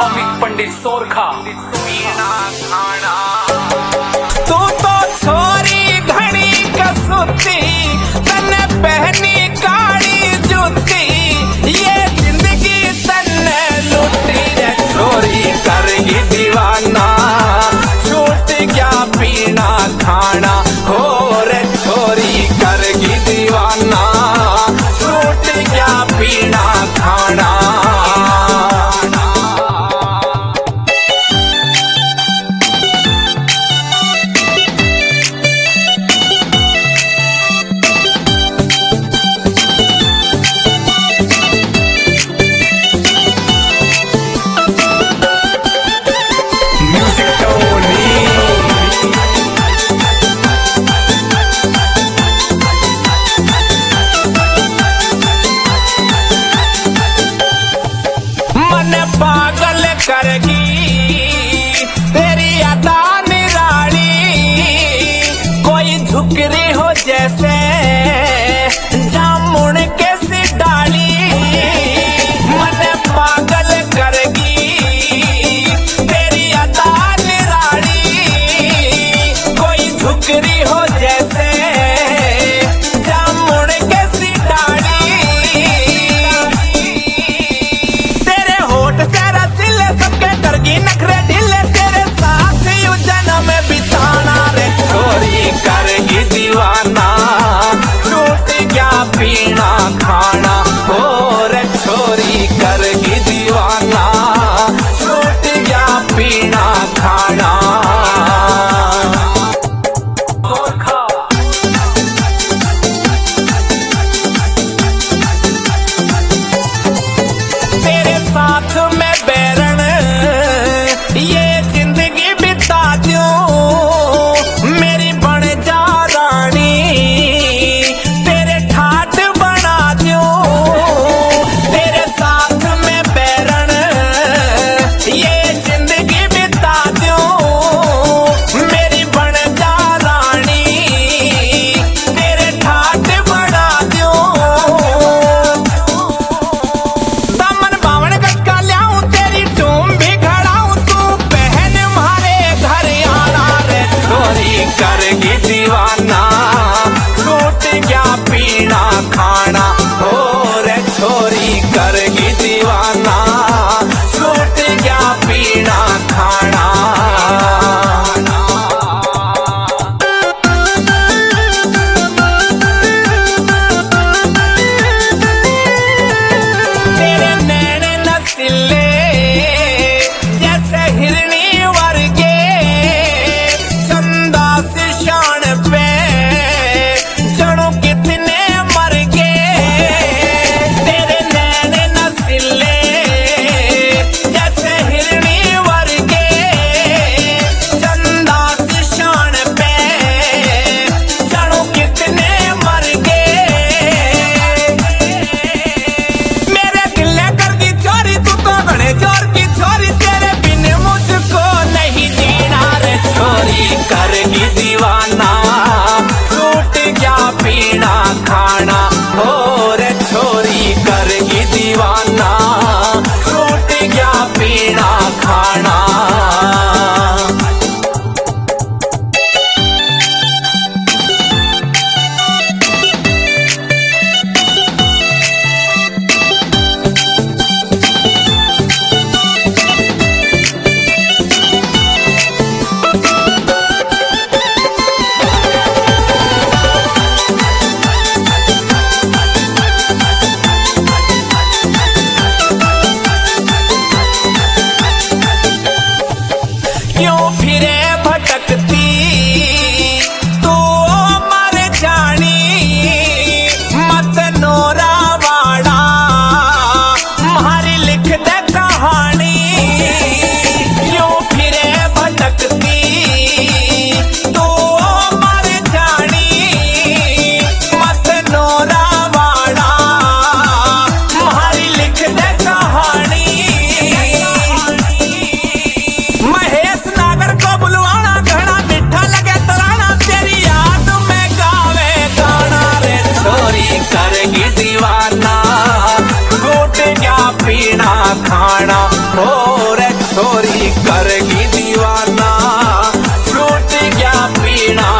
Comic पंडित सोरखा पीना खाना तू तो छोरी घड़ी कसुती तने पहनी काली जूती ये जिंदगी तन्ने लुटी रे छोरी करेगी दीवाना छूट गया पीना खाना हो रे छोरी करेगी दीवाना छूट गया पीना खाना। पागल करगी तेरी अदा निराली कोई झुकरी हो जैसे जामुन के सी डाली मन पागल करगी तेरी अदा निराली कोई झुकरी हो जैसे जामुन के सी डाली सबके करगी नखरे ढीले तेरे साथ यू जन्म बिताना रे छोरी करेगी दीवाना छूट गया पीना खाना हो रे छोरी करेगी दीवाना छूट गया पीना खाना। तेरे साथ में ये जिंदगी बिता दूं मेरी बन जा रानी तेरे ठाट बना दूं तेरे साथ में बैरन ये जिंदगी बिता दूं मेरी बन जा रानी तेरे ठाट बना दूं दामन बावन गज का ल्याऊं तेरी टूम भी करेगी दीवाना छूट गया पीना खाना हो रे छोरी करेगी दीवाना छूट गया पीना खाना। तेरे नैन नसीले जैसे हिरनी वर्गे शान पे जड़ों कितने मर गए तेरे नैन नसीले जैसे हिरनी वर्गे चंदा सी शान पे जड़ों कितने मर गए मेरे गिले करगी चोरी तू तो घने जोर की छोरी तेरे बिन मुझको नहीं जीना रे छोरी करेगी दीवाना छूट गया पीना खाना हो रे छोरी करेगी दीवाना छूट गया पीना खाना। दीवाना छूट गया पीना खाना हो रे छोरी करेगी दीवाना, छूट गया पीना